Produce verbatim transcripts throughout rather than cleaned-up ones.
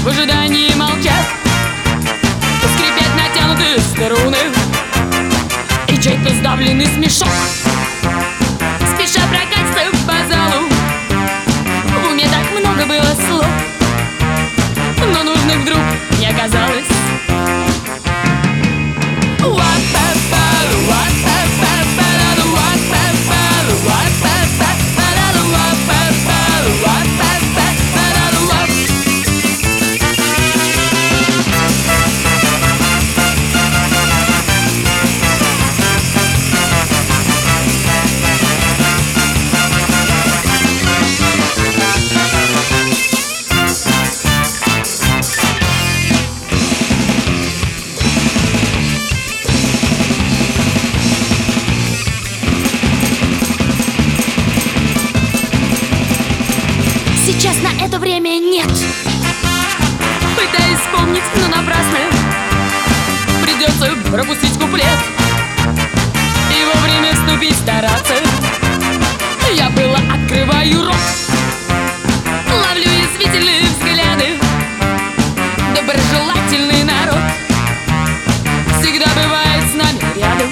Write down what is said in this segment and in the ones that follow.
в ожидании молчат, скрипят натянутые струны, и чей-то сдавленный смешок спеша прокатится по залу. В уме так много было слов, но нужных вдруг не оказалось. Сейчас на это время нет. Пытаюсь вспомнить, но напрасно. Придется пропустить куплет и вовремя вступить, стараться. Я было открываю рот, ловлю язвительные взгляды. Доброжелательный народ всегда бывает с нами рядом.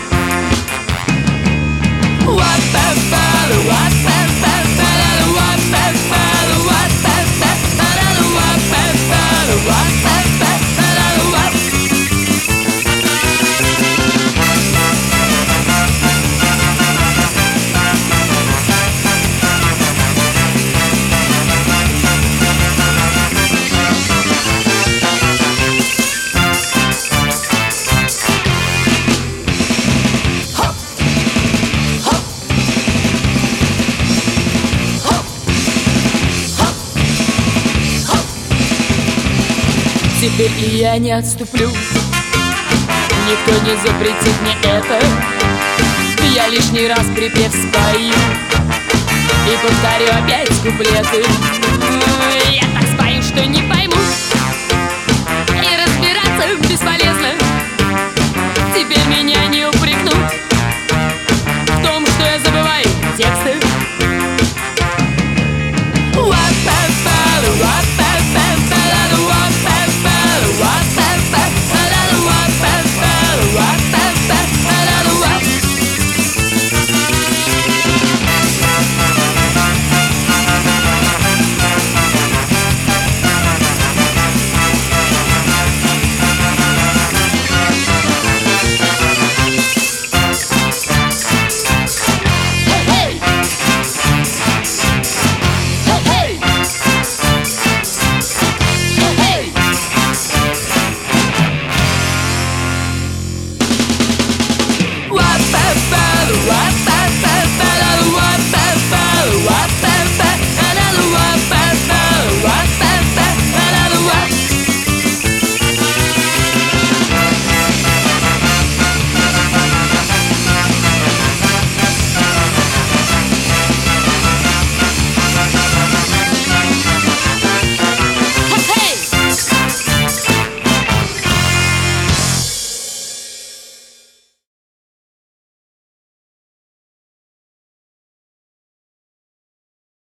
Теперь и я не отступлю, никто не запретит мне это. Я лишний раз припев спою и повторю опять куплеты. Я так спою, что не пойму,